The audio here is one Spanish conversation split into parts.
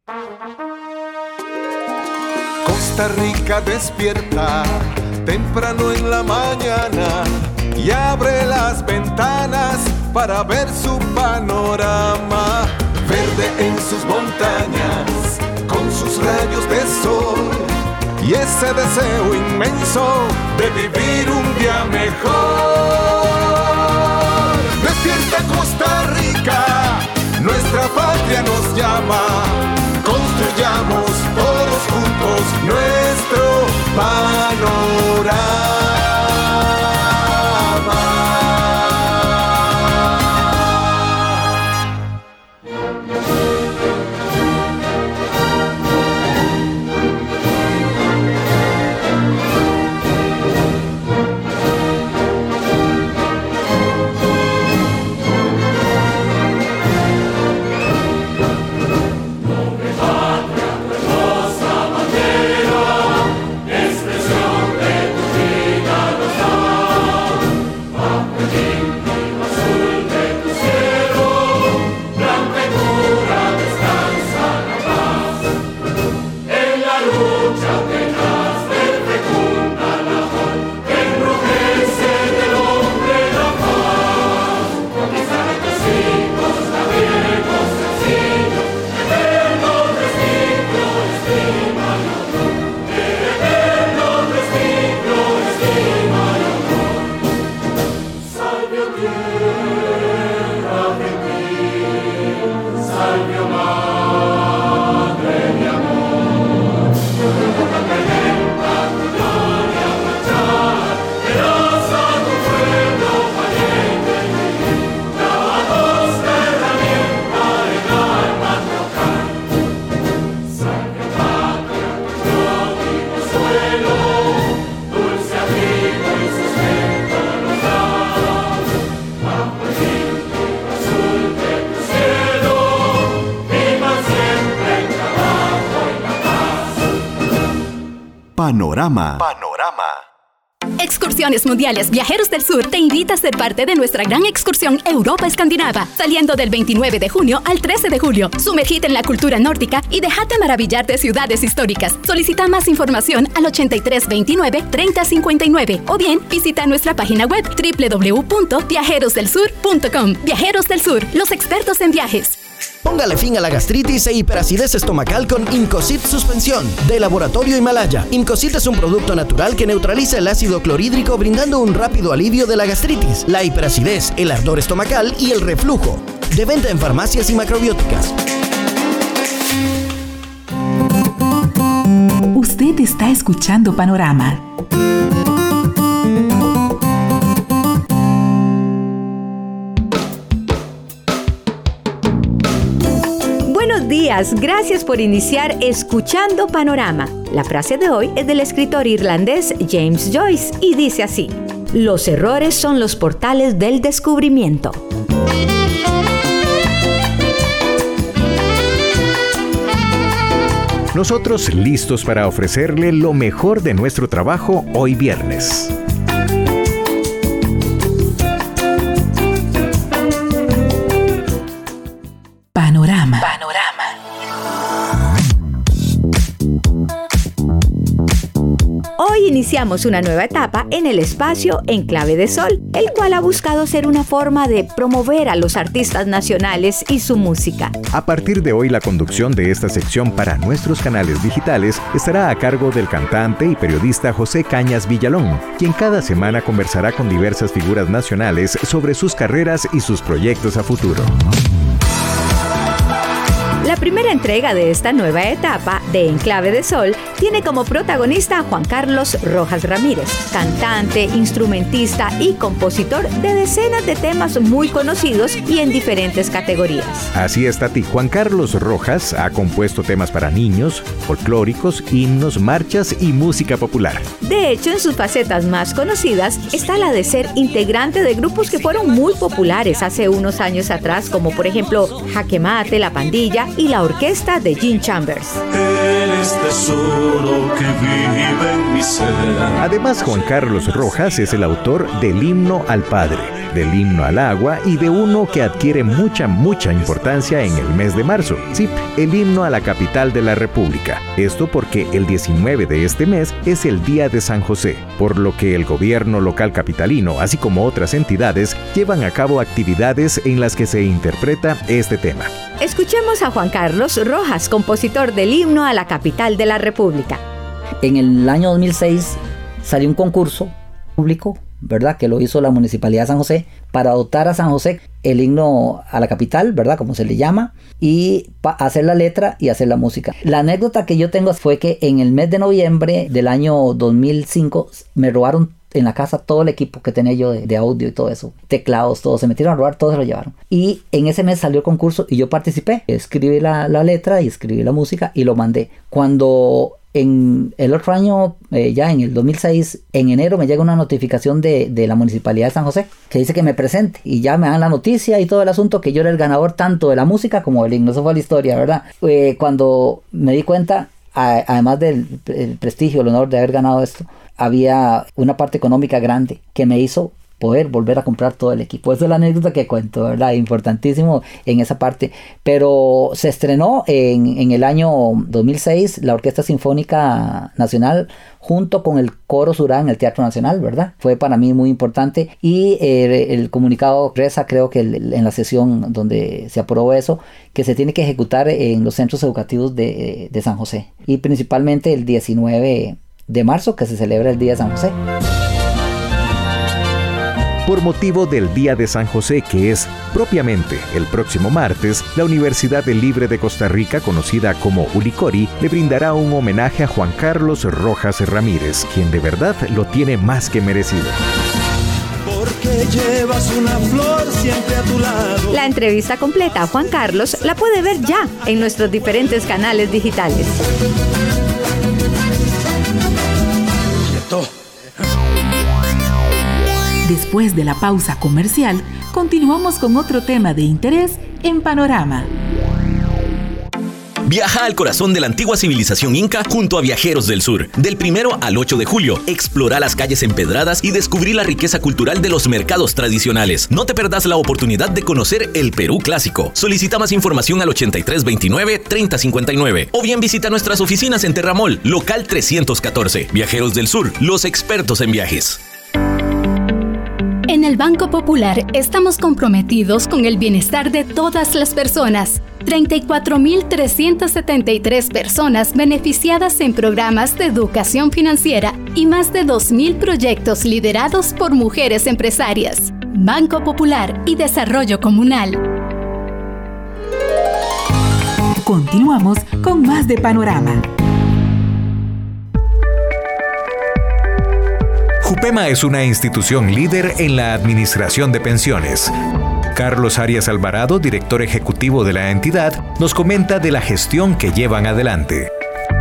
Costa Rica despierta temprano en la mañana y abre las ventanas para ver su panorama. Verde en sus montañas, con sus rayos de sol y ese deseo inmenso de vivir un día mejor. Despierta Costa Rica, nuestra patria nos llama. Construyamos todos juntos nuestro panorama. Panorama. Excursiones Mundiales Viajeros del Sur te invita a ser parte de nuestra gran excursión Europa Escandinava, saliendo del 29 de junio al 13 de julio. Sumergite en la cultura nórdica y déjate maravillar de ciudades históricas. Solicita más información al 8329-3059 o bien visita nuestra página web www.viajerosdelsur.com. Viajeros del Sur, los expertos en viajes. Póngale fin a la gastritis e hiperacidez estomacal con Incocid Suspensión, de Laboratorio Himalaya. Incocid es un producto natural que neutraliza el ácido clorhídrico, brindando un rápido alivio de la gastritis, la hiperacidez, el ardor estomacal y el reflujo. De venta en farmacias y macrobióticas. Usted está escuchando Panorama. Buenos días, gracias por iniciar escuchando Panorama. La frase de hoy es del escritor irlandés James Joyce y dice así: los errores son los portales del descubrimiento. Nosotros listos para ofrecerle lo mejor de nuestro trabajo hoy viernes. Panorama. Hoy iniciamos una nueva etapa en el espacio En Clave de Sol, el cual ha buscado ser una forma de promover a los artistas nacionales y su música. A partir de hoy, la conducción de esta sección para nuestros canales digitales estará a cargo del cantante y periodista José Cañas Villalón, quien cada semana conversará con diversas figuras nacionales sobre sus carreras y sus proyectos a futuro. La primera entrega de esta nueva etapa de En Clave de Sol tiene como protagonista a Juan Carlos Rojas Ramírez, cantante, instrumentista y compositor de decenas de temas muy conocidos y en diferentes categorías. Así es, Tati. Juan Carlos Rojas ha compuesto temas para niños, folclóricos, himnos, marchas y música popular. De hecho, en sus facetas más conocidas está la de ser integrante de grupos que fueron muy populares hace unos años atrás, como por ejemplo Jaque Mate, La Pandilla y la orquesta de Gene Chambers. Eres tesoro que vive en mi ser. Además, Juan Carlos Rojas es el autor del Himno al Padre, del himno al agua y de uno que adquiere mucha importancia en el mes de marzo. Sí, el himno a la capital de la República. Esto porque el 19 de este mes es el Día de San José, por lo que el gobierno local capitalino, así como otras entidades, llevan a cabo actividades en las que se interpreta este tema. Escuchemos a Juan Carlos Rojas, compositor del himno a la capital de la República. En el año 2006 salió un concurso público, ¿verdad?, que lo hizo la Municipalidad de San José para dotar a San José el himno a la capital, ¿verdad?, como se le llama, y hacer la letra y hacer la música. La anécdota que yo tengo fue que en el mes de noviembre del año 2005 me robaron en la casa todo el equipo que tenía yo de audio y todo eso, teclados, todo, se metieron a robar, todo se lo llevaron. Y en ese mes salió el concurso y yo participé, escribí la letra y escribí la música y lo mandé. Cuando en el otro año, ya en el 2006, en enero me llega una notificación de la Municipalidad de San José que dice que me presente y ya me dan la noticia y todo el asunto, que yo era el ganador tanto de la música como del himno. Eso fue la historia, ¿verdad? Cuando me di cuenta, además del prestigio, el honor de haber ganado esto, había una parte económica grande que me hizo poder volver a comprar todo el equipo. Esa es la anécdota que cuento, ¿verdad? Importantísimo en esa parte. Pero se estrenó en el año 2006 la Orquesta Sinfónica Nacional junto con el Coro Surá en el Teatro Nacional, ¿verdad? Fue para mí muy importante y el comunicado reza, creo que en la sesión donde se aprobó eso, que se tiene que ejecutar en los centros educativos de San José y principalmente el 19 de marzo, que se celebra el Día de San José. Por motivo del Día de San José, que es propiamente el próximo martes, la Universidad del Libre de Costa Rica, conocida como ULICORI, le brindará un homenaje a Juan Carlos Rojas Ramírez, quien de verdad lo tiene más que merecido. Porque llevas una flor siempre a tu lado. La entrevista completa a Juan Carlos la puede ver ya en nuestros diferentes canales digitales. Después de la pausa comercial, continuamos con otro tema de interés en Panorama. Viaja al corazón de la antigua civilización inca junto a Viajeros del Sur. Del 1 al 8 de julio, explora las calles empedradas y descubrí la riqueza cultural de los mercados tradicionales. No te perdas la oportunidad de conocer el Perú clásico. Solicita más información al 8329-3059 o bien visita nuestras oficinas en Terramol, local 314. Viajeros del Sur, los expertos en viajes. En el Banco Popular estamos comprometidos con el bienestar de todas las personas. 34.373 personas beneficiadas en programas de educación financiera y más de 2.000 proyectos liderados por mujeres empresarias. Banco Popular y Desarrollo Comunal. Continuamos con más de Panorama. Jupema es una institución líder en la administración de pensiones. Carlos Arias Alvarado, director ejecutivo de la entidad, nos comenta de la gestión que llevan adelante.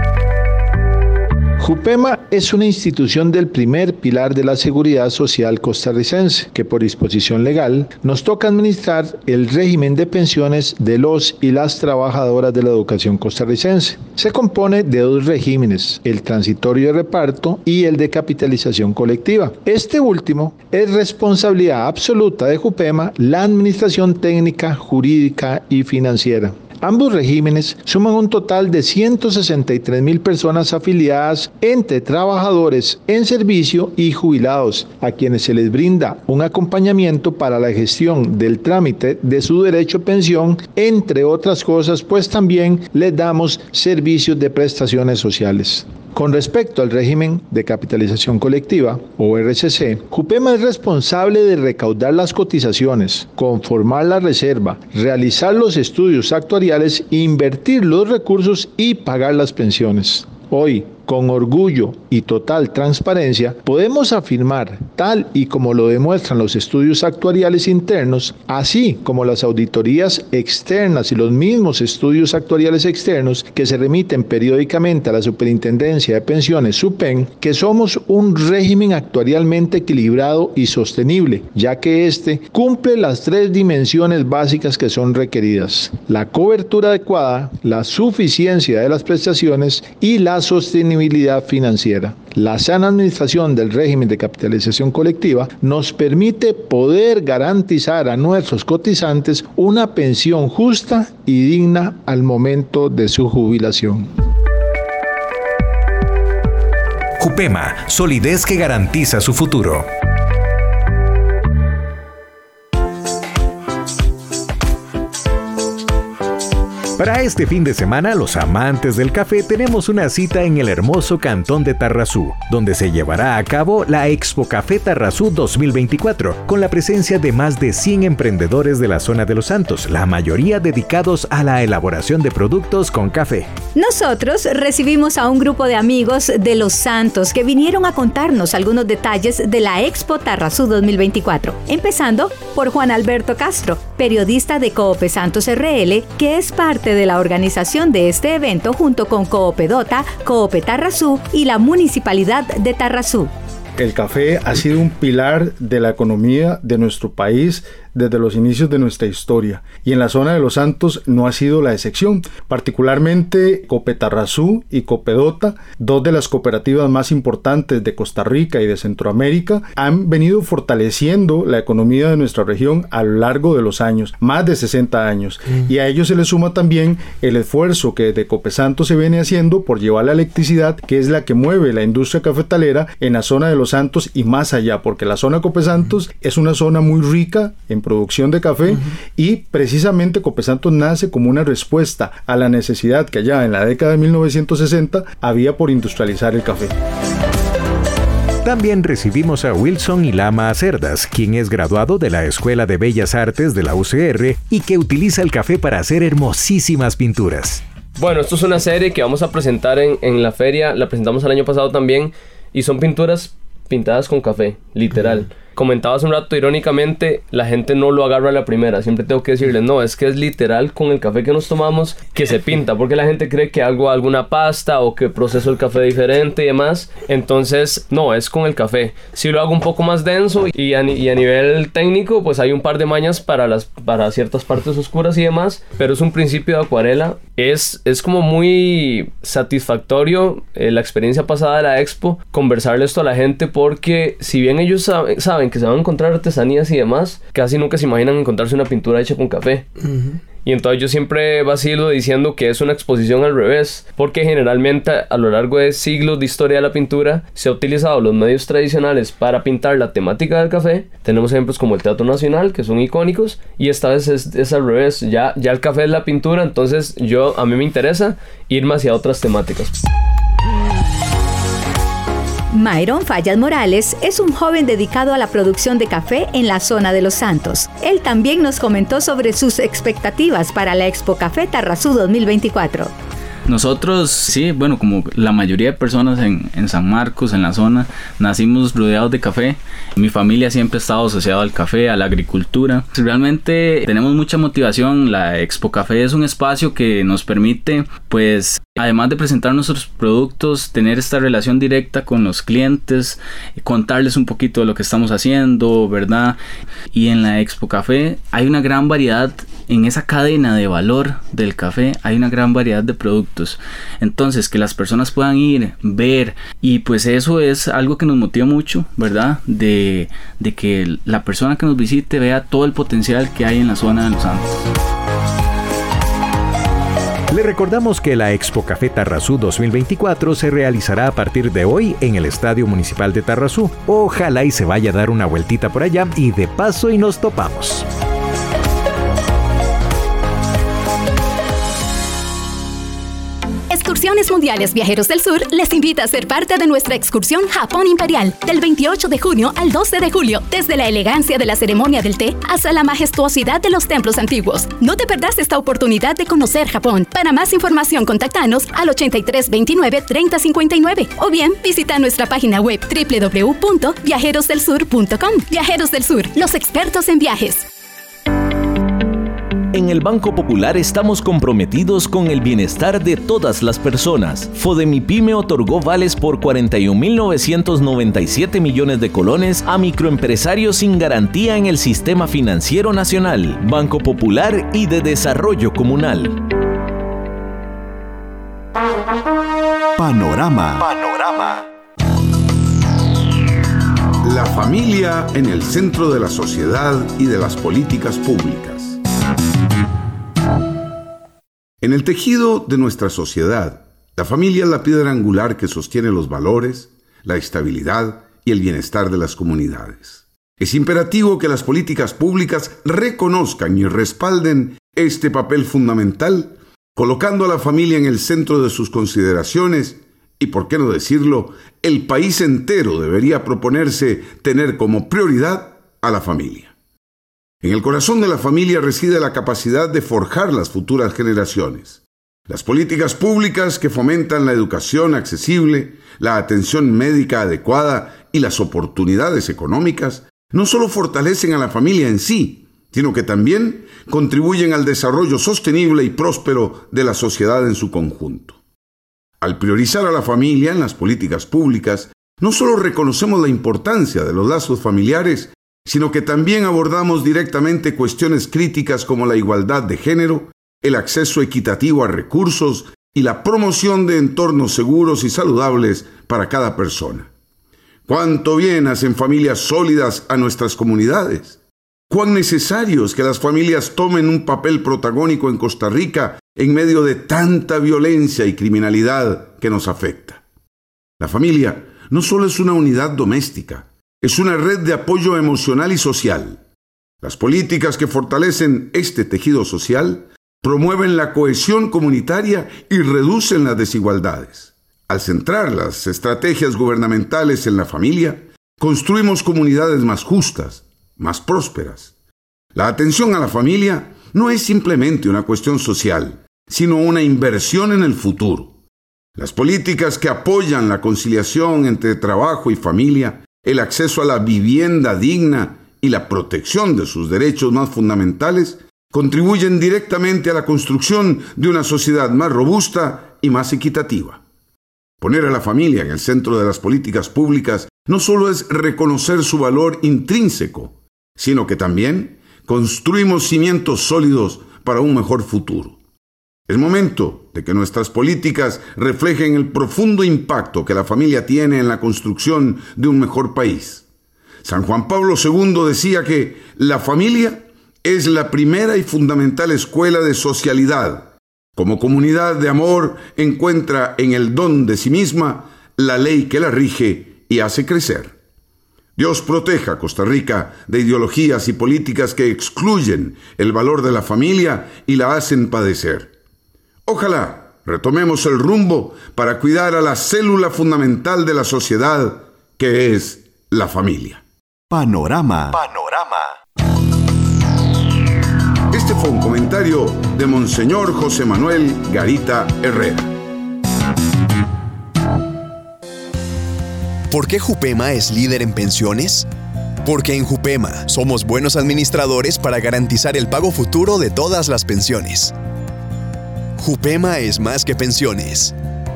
Jupema es una institución del primer pilar de la seguridad social costarricense, que por disposición legal nos toca administrar el régimen de pensiones de los y las trabajadoras de la educación costarricense. Se compone de dos regímenes, el transitorio de reparto y el de capitalización colectiva. Este último es responsabilidad absoluta de Jupema, la administración técnica, jurídica y financiera. Ambos regímenes suman un total de 163.000 personas afiliadas entre trabajadores en servicio y jubilados, a quienes se les brinda un acompañamiento para la gestión del trámite de su derecho a pensión, entre otras cosas, pues también les damos servicios de prestaciones sociales. Con respecto al régimen de capitalización colectiva, o RCC, Jupema es responsable de recaudar las cotizaciones, conformar la reserva, realizar los estudios actuariales, invertir los recursos y pagar las pensiones. Hoy, con orgullo y total transparencia, podemos afirmar, tal y como lo demuestran los estudios actuariales internos, así como las auditorías externas y los mismos estudios actuariales externos que se remiten periódicamente a la Superintendencia de Pensiones, SUPEN, que somos un régimen actuarialmente equilibrado y sostenible, ya que este cumple las tres dimensiones básicas que son requeridas: la cobertura adecuada, la suficiencia de las prestaciones y la sostenibilidad sostenibilidad financiera. La sana administración del régimen de capitalización colectiva nos permite poder garantizar a nuestros cotizantes una pensión justa y digna al momento de su jubilación. Jupema, solidez que garantiza su futuro. Para este fin de semana, los amantes del café tenemos una cita en el hermoso cantón de Tarrazú, donde se llevará a cabo la Expo Café Tarrazú 2024, con la presencia de más de 100 emprendedores de la zona de Los Santos, la mayoría dedicados a la elaboración de productos con café. Nosotros recibimos a un grupo de amigos de Los Santos que vinieron a contarnos algunos detalles de la Expo Tarrazú 2024, empezando por Juan Alberto Castro, periodista de Coope Santos RL, que es parte de la organización de este evento junto con Coopedota, Coope Tarrazú y la Municipalidad de Tarrazú. El café ha sido un pilar de la economía de nuestro país desde los inicios de nuestra historia, y en la zona de Los Santos no ha sido la excepción. Particularmente Coope Tarrazú y Coopedota, dos de las cooperativas más importantes de Costa Rica y de Centroamérica, han venido fortaleciendo la economía de nuestra región a lo largo de los años, más de 60 años, y a ello se le suma también el esfuerzo que desde Coope Santos se viene haciendo por llevar la electricidad, que es la que mueve la industria cafetalera en la zona de Los Santos y más allá, porque la zona Coope Santos es una zona muy rica en producción de café, y precisamente Coope Santos nace como una respuesta a la necesidad que allá en la década de 1960 había por industrializar el café. También recibimos a Wilson Ilama Cerdas, quien es graduado de la Escuela de Bellas Artes de la UCR y que utiliza el café para hacer hermosísimas pinturas. Bueno, esto es una serie que vamos a presentar en la feria, la presentamos el año pasado también, y son pinturas pintadas con café, literal. Comentaba hace un rato, irónicamente, la gente no lo agarra a la primera. Siempre tengo que decirles, no, es que es literal con el café que nos tomamos que se pinta, porque la gente cree que hago alguna pasta o que proceso el café diferente y demás. Entonces, no, es con el café. Si lo hago un poco más denso y a nivel técnico, pues hay un par de mañas para ciertas partes oscuras y demás, pero es un principio de acuarela. Es como muy satisfactorio la experiencia pasada de la expo, conversarle esto a la gente, porque si bien ellos saben que se van a encontrar artesanías y demás, casi nunca se imaginan encontrarse una pintura hecha con café. Y entonces yo siempre vacilo diciendo que es una exposición al revés, porque generalmente a lo largo de siglos de historia de la pintura se ha utilizado los medios tradicionales para pintar la temática del café. Tenemos ejemplos como el Teatro Nacional, que son icónicos, y esta vez es al revés. Ya el café es la pintura, entonces a mí me interesa irme hacia otras temáticas. Myron Fallas Morales es un joven dedicado a la producción de café en la zona de Los Santos. Él también nos comentó sobre sus expectativas para la Expo Café Tarrazú 2024. Nosotros, sí, bueno, como la mayoría de personas en San Marcos, en la zona, nacimos rodeados de café. Mi familia siempre ha estado asociada al café, a la agricultura. Realmente tenemos mucha motivación. La Expo Café es un espacio que nos permite, pues, además de presentar nuestros productos, tener esta relación directa con los clientes, contarles un poquito de lo que estamos haciendo, ¿verdad? Y en la Expo Café hay una gran variedad, en esa cadena de valor del café hay una gran variedad de productos. Entonces, que las personas puedan ir, ver, y pues eso es algo que nos motiva mucho, ¿verdad? De que la persona que nos visite vea todo el potencial que hay en la zona de Los Santos. Le recordamos que la Expo Café Tarrazú 2024 se realizará a partir de hoy en el Estadio Municipal de Tarrazú. Ojalá y se vaya a dar una vueltita por allá y de paso y nos topamos. Excursiones Mundiales Viajeros del Sur les invita a ser parte de nuestra excursión Japón Imperial del 28 de junio al 12 de julio, desde la elegancia de la ceremonia del té hasta la majestuosidad de los templos antiguos. No te perdás esta oportunidad de conocer Japón. Para más información, contactanos al 83 29 30 59 o bien visita nuestra página web www.viajerosdelsur.com. Viajeros del Sur, los expertos en viajes. En el Banco Popular estamos comprometidos con el bienestar de todas las personas. Fodemipyme otorgó vales por 41.997 millones de colones a microempresarios sin garantía en el sistema financiero nacional, Banco Popular y de Desarrollo Comunal. Panorama. La familia en el centro de la sociedad y de las políticas públicas. En el tejido de nuestra sociedad, la familia es la piedra angular que sostiene los valores, la estabilidad y el bienestar de las comunidades. Es imperativo que las políticas públicas reconozcan y respalden este papel fundamental, colocando a la familia en el centro de sus consideraciones y, por qué no decirlo, el país entero debería proponerse tener como prioridad a la familia. En el corazón de la familia reside la capacidad de forjar las futuras generaciones. Las políticas públicas que fomentan la educación accesible, la atención médica adecuada y las oportunidades económicas no solo fortalecen a la familia en sí, sino que también contribuyen al desarrollo sostenible y próspero de la sociedad en su conjunto. Al priorizar a la familia en las políticas públicas, no solo reconocemos la importancia de los lazos familiares, sino que también abordamos directamente cuestiones críticas como la igualdad de género, el acceso equitativo a recursos y la promoción de entornos seguros y saludables para cada persona. ¿Cuánto bien hacen familias sólidas a nuestras comunidades? ¿Cuán necesario es que las familias tomen un papel protagónico en Costa Rica en medio de tanta violencia y criminalidad que nos afecta? La familia no solo es una unidad doméstica, es una red de apoyo emocional y social. Las políticas que fortalecen este tejido social promueven la cohesión comunitaria y reducen las desigualdades. Al centrar las estrategias gubernamentales en la familia, construimos comunidades más justas, más prósperas. La atención a la familia no es simplemente una cuestión social, sino una inversión en el futuro. Las políticas que apoyan la conciliación entre trabajo y familia, el acceso a la vivienda digna y la protección de sus derechos más fundamentales contribuyen directamente a la construcción de una sociedad más robusta y más equitativa. Poner a la familia en el centro de las políticas públicas no solo es reconocer su valor intrínseco, sino que también construimos cimientos sólidos para un mejor futuro. Es momento de que nuestras políticas reflejen el profundo impacto que la familia tiene en la construcción de un mejor país. San Juan Pablo II decía que la familia es la primera y fundamental escuela de socialidad. Como comunidad de amor encuentra en el don de sí misma la ley que la rige y hace crecer. Dios proteja a Costa Rica de ideologías y políticas que excluyen el valor de la familia y la hacen padecer. Ojalá retomemos el rumbo para cuidar a la célula fundamental de la sociedad, que es la familia. Panorama. Este fue un comentario de Monseñor José Manuel Garita Herrera. ¿Por qué Jupema es líder en pensiones? Porque en Jupema somos buenos administradores para garantizar el pago futuro de todas las pensiones. Jupema es más que pensiones.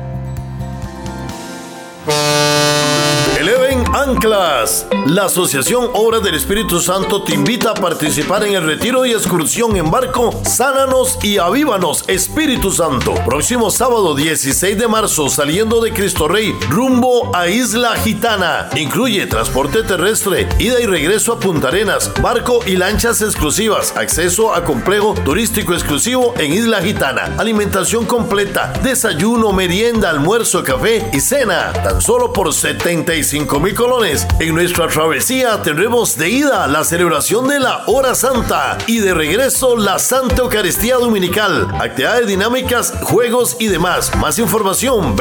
Eleven Anclas. La Asociación Obras del Espíritu Santo te invita a participar en el retiro y excursión en barco Sánanos y Avívanos Espíritu Santo. Próximo sábado 16 de marzo saliendo de Cristo Rey rumbo a Isla Gitana. Incluye transporte terrestre, ida y regreso a Punta Arenas, barco y lanchas exclusivas, acceso a complejo turístico exclusivo en Isla Gitana, alimentación completa, desayuno, merienda, almuerzo, café y cena, tan solo por 75,000 colones. En nuestra travesía tendremos de ida la celebración de la Hora Santa y de regreso la Santa Eucaristía Dominical, actividades dinámicas, juegos y demás. Más información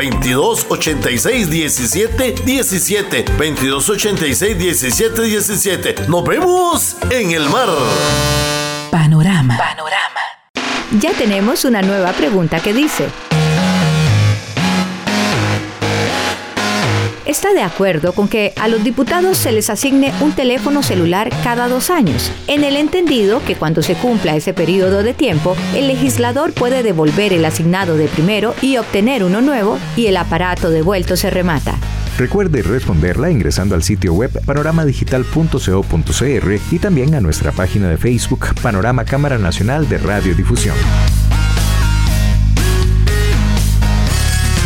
2286-1717, 2286-1717. Nos vemos en el mar. Panorama. Ya tenemos una nueva pregunta que dice: ¿está de acuerdo con que a los diputados se les asigne un teléfono celular cada 2 años? En el entendido que cuando se cumpla ese periodo de tiempo, el legislador puede devolver el asignado de primero y obtener uno nuevo, y el aparato devuelto se remata. Recuerde responderla ingresando al sitio web panoramadigital.co.cr y también a nuestra página de Facebook Panorama Cámara Nacional de Radiodifusión.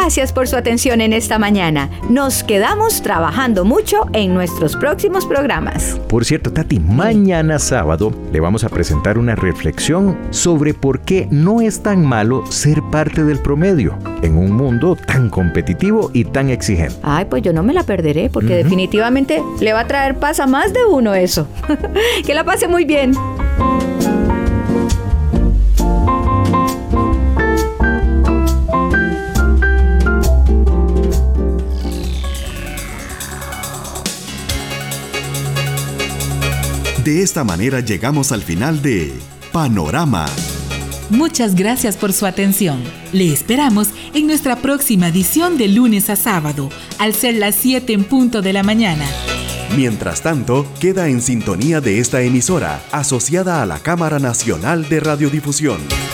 Gracias por su atención en esta mañana. Nos quedamos trabajando mucho en nuestros próximos programas. Por cierto, Tati, mañana sábado le vamos a presentar una reflexión sobre por qué no es tan malo ser parte del promedio en un mundo tan competitivo y tan exigente. Ay, pues yo no me la perderé porque definitivamente le va a traer paz a más de uno eso. Que la pase muy bien. De esta manera llegamos al final de Panorama. Muchas gracias por su atención. Le esperamos en nuestra próxima edición de lunes a sábado, al ser las 7 en punto de la mañana. Mientras tanto, queda en sintonía de esta emisora, asociada a la Cámara Nacional de Radiodifusión.